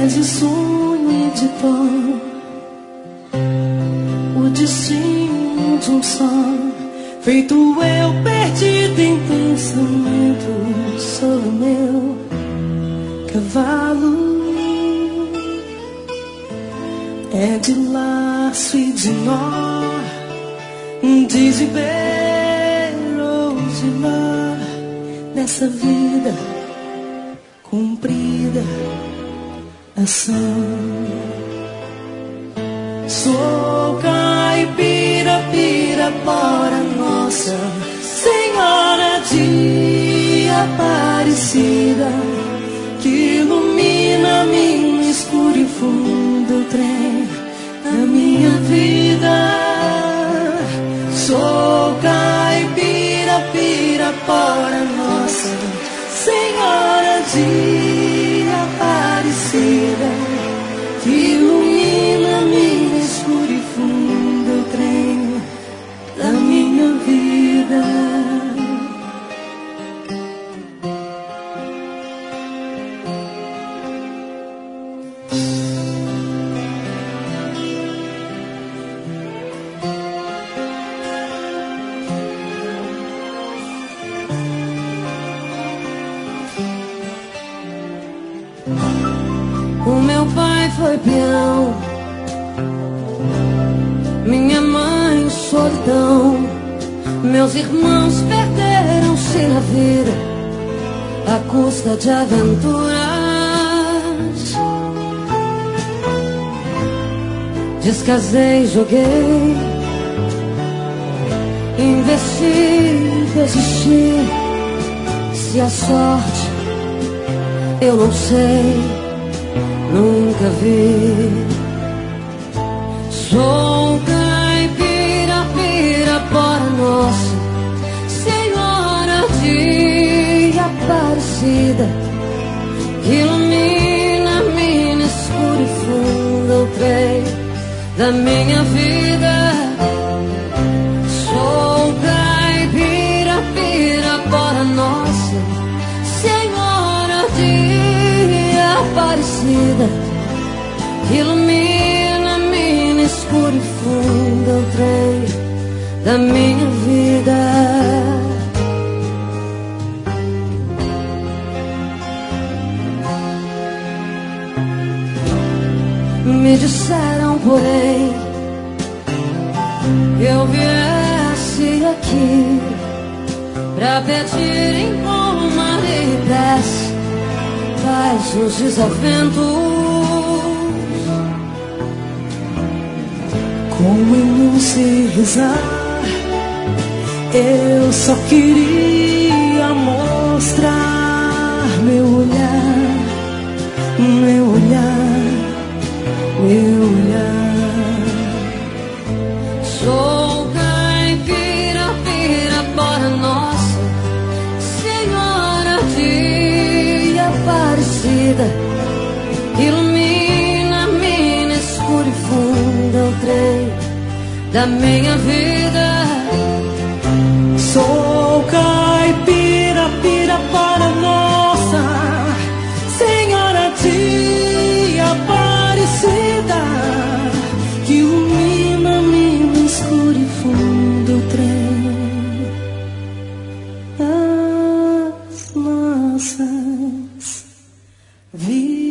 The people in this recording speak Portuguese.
és de sonho e de dor, o destino de um sonho, feito eu perdido em pensamento. Sou o meu cavalo, é de laço e de nó, desespero ou de nó, nessa vida cumprida ação. Sou caipira, pirapora nossa Senhora de Aparecida, que ilumina minha escura e fundo trem da minha vida. Sou caipira, pirapora nossa Senhora de Aparecida, que ilumina minha escura e fundo trem da minha vida. O meu pai foi peão, minha mãe solidão, meus irmãos perderam-se na vida à custa de aventuras. Descasei, joguei, investi, desisti. Se a sorte eu não sei, nunca vi. Sou caipira, pirapora nossa Senhora de Aparecida, que ilumina minha escura e funda o trem da minha vida. Sou caipira, pirapora nossa Senhora de Aparecida, que ilumina minha escura e funda o trem da minha vida. Me disseram, porém, que eu viesse aqui pra pedir em pomar e prece paz nos desaventos. Como eu não sei rezar, eu só queria mostrar meu olhar, meu olhar, meu olhar. Sou caipira, pirapora nossa Senhora de Aparecida, ilumina minha escura e funda o trem da minha vida. Sou caipira, pirapora nossa Senhora de Aparecida, que ilumina minha escura e fundo o trem das nossas vidas.